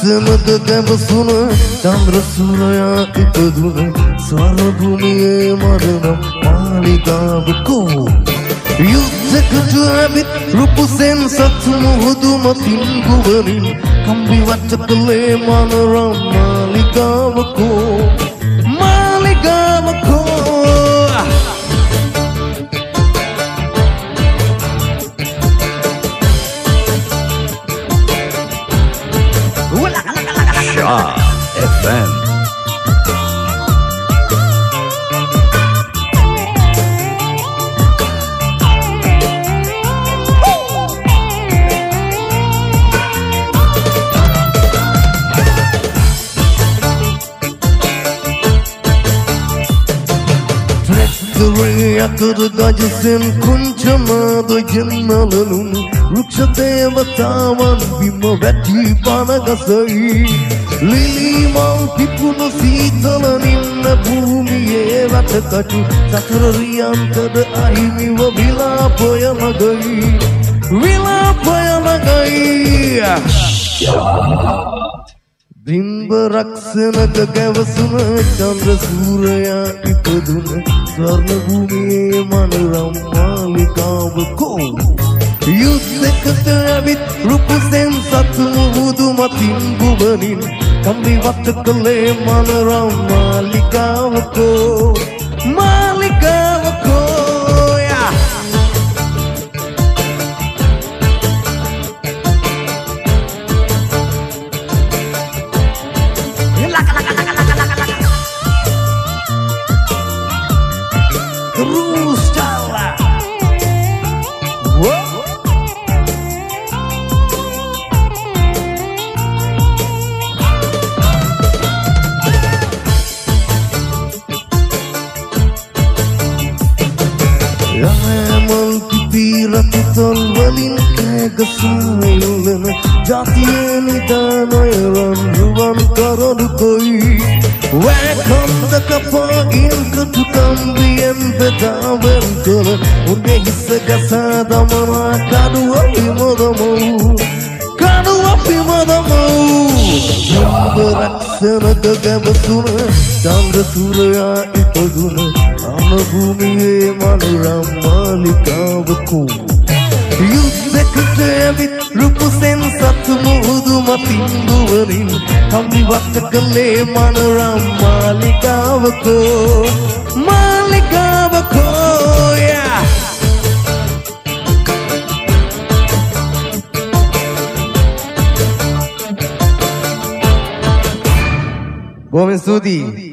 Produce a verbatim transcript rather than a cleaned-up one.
ලස්සනද ගැඹසුන චන්ද්‍ර සූරයා ඉපදුන ස්වර්ණ භූමියේ මරණ මාලිගාවකෝ යුද්ධකට ඇවිත් රුපුසෙන් සතු මුහුදු මතින් ගුවනින් කම්බි වට කළේ මනරම් මාලිගාවකෝ මාලිගාවකෝ Shah F M. Akır gacısın kunçamadı cennalanın Rukşa devatawan bima vati panakasai Lilimal pipunu sitalaninna bhumiye vatakatu Sakarariyantada ahimiwa vilapayanagai Vilapayanagai Bimba raksanaka ගැවසුන චන්ද්‍ර සූරයා ඉපදුන ස්වර්ණ භූමියේ මනරම් මාලිගාවකෝ යුද්ධකට ඇවිත් රුපුසෙන් සතු මුහුදු මතින් ගුවනින් කම්බි වට කළේ මනරම් මාලිගාවකෝ මාලිගාවකෝ Rakitol walin kagasaylana Jatiye nidanayaran ruwan karadukoi Wakanda kapagin katukambiyen bedawen kala Unge hissa gasadamana kaduwa pimadamau Kaduwa pimadamau Jamba raksanaka ගැවසුන චන්ද්‍ර සූරයා ඉපදුන අනභූමියේ මනරම් මාලිගාවකෝ යුද්ධකට ඇවිත් රුපුසෙන් සතු මුහුදු මතින් ගුවනින් කම්බි වට කළේ මනරම් මාලිගාවකෝ මාලිගාවකෝ බොහොම ස්තුතියි